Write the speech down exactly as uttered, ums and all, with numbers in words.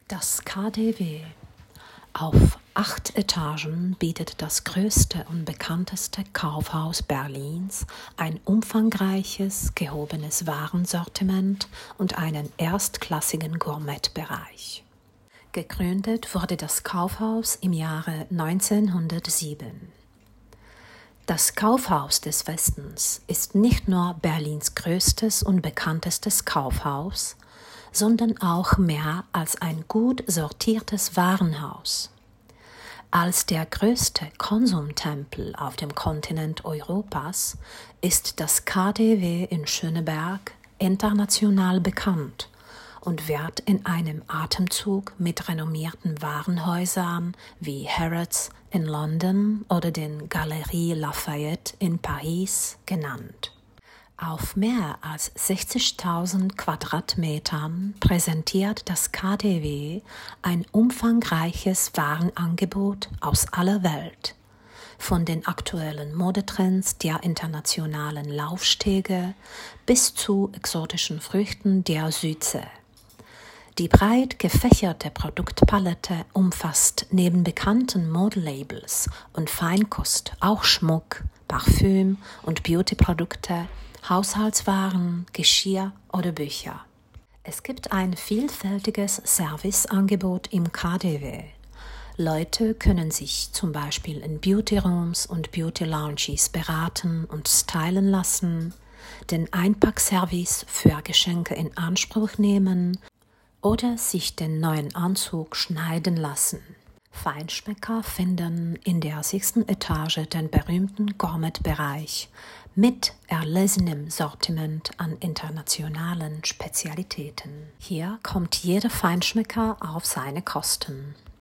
Das K D W. Auf acht Etagen bietet das größte und bekannteste Kaufhaus Berlins ein umfangreiches, gehobenes Warensortiment und einen erstklassigen Gourmetbereich. Gegründet wurde das Kaufhaus im Jahre neunzehnhundertsieben. Das Kaufhaus des Westens ist nicht nur Berlins größtes und bekanntestes Kaufhaus, sondern auch mehr als ein gut sortiertes Warenhaus. Als der größte Konsumtempel auf dem Kontinent Europas ist das K D W in Schöneberg international bekannt und wird in einem Atemzug mit renommierten Warenhäusern wie Harrods in London oder den Galeries Lafayette in Paris genannt. Auf mehr als sechzigtausend Quadratmetern präsentiert das K D W ein umfangreiches Warenangebot aus aller Welt, von den aktuellen Modetrends der internationalen Laufstege bis zu exotischen Früchten der Südsee. Die breit gefächerte Produktpalette umfasst neben bekannten Modelabels und Feinkost auch Schmuck, Parfüm und Beautyprodukte, Haushaltswaren, Geschirr oder Bücher. Es gibt ein vielfältiges Serviceangebot im K D W. Leute können sich zum Beispiel in Beauty-Rooms und Beauty-Lounges beraten und stylen lassen, den Einpackservice für Geschenke in Anspruch nehmen oder sich den neuen Anzug schneiden lassen. Feinschmecker finden in der sechsten Etage den berühmten Gourmet-Bereich mit erlesenem Sortiment an internationalen Spezialitäten. Hier kommt jeder Feinschmecker auf seine Kosten.